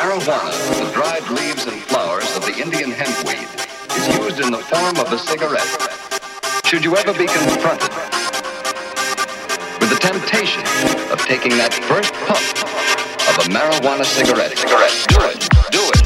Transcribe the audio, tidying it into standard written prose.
Marijuana, the dried leaves and flowers of the Indian hempweed, is used in the form of a cigarette. Should you ever be confronted with the temptation of taking that first puff of a marijuana cigarette, do it.